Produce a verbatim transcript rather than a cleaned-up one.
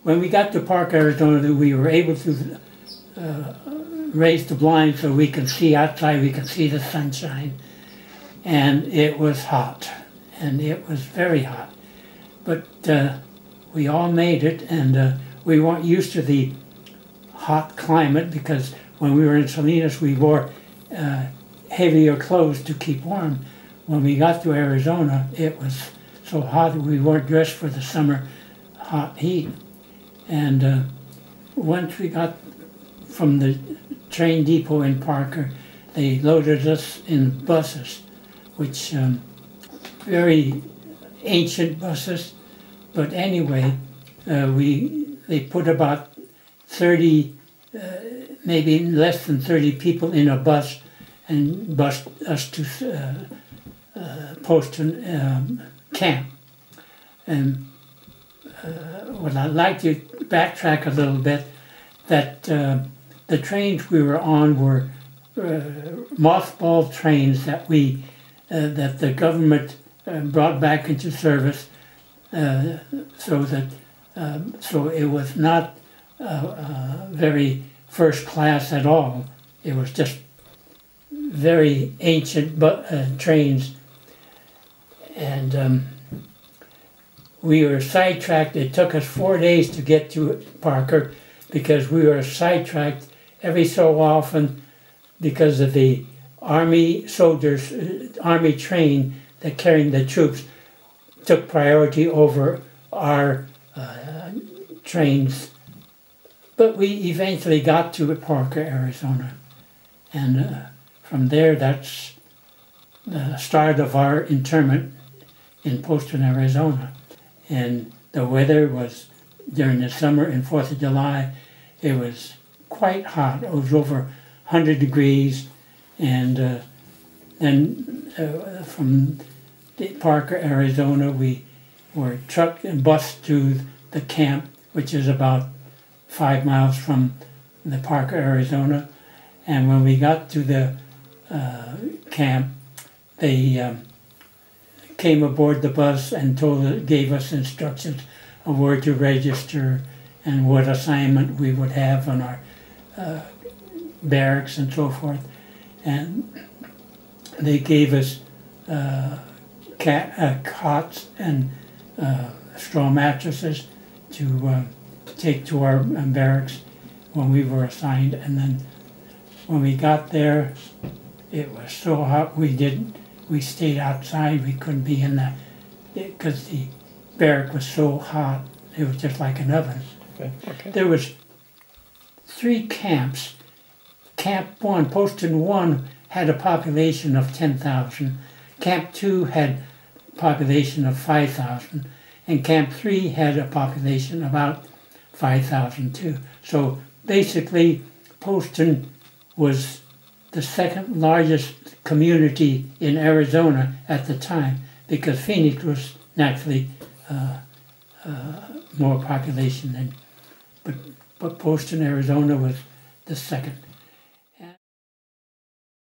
when we got to Park, Arizona, we were able to uh, raise the blind so we could see outside, we could see the sunshine. And it was hot, and it was very hot. But uh, we all made it, and uh, we weren't used to the hot climate because when we were in Salinas, we wore uh, heavier clothes to keep warm. When we got to Arizona, it was so hot that we weren't dressed for the summer hot heat. And uh, once we got from the train depot in Parker, they loaded us in buses, which um, very ancient buses. But anyway, uh, we they put about thirty, uh, maybe less than thirty people in a bus, and bused us to uh, uh, Poston um, camp. And uh, what I'd like to backtrack a little bit, that uh, the trains we were on were uh, mothballed trains that we uh, that the government uh, brought back into service, uh, so that um, so it was not uh, uh, very first class at all. It was just very ancient but uh, trains, and um, we were sidetracked. It took us four days to get to Parker because we were sidetracked every so often because of the Army soldiers, uh, Army train that carried the troops took priority over our uh, trains. But we eventually got to Parker, Arizona. And uh, from there, that's the start of our internment in Poston, Arizona. And the weather was, during the summer and fourth of July, it was quite hot. It was over one hundred degrees. And uh, then uh, from the Parker, Arizona, we were trucked and bused to the camp, which is about five miles from the Parker, Arizona. And when we got to the uh, camp, they um, came aboard the bus and told, gave us instructions of where to register and what assignment we would have on our uh, barracks and so forth. And they gave us uh, cat, uh, cots and uh, straw mattresses to uh, take to our um, barracks when we were assigned. And then when we got there, it was so hot we didn't, we stayed outside. We couldn't be in the, because the barrack was so hot. It was just like an oven. Okay. Okay. There was three camps. Camp one, Poston one, had a population of ten thousand. Camp two had a population of five thousand. And Camp three had a population of about five thousand too. So basically, Poston was the second largest community in Arizona at the time, because Phoenix was naturally uh, uh, more population than, but, but Poston, Arizona was the second.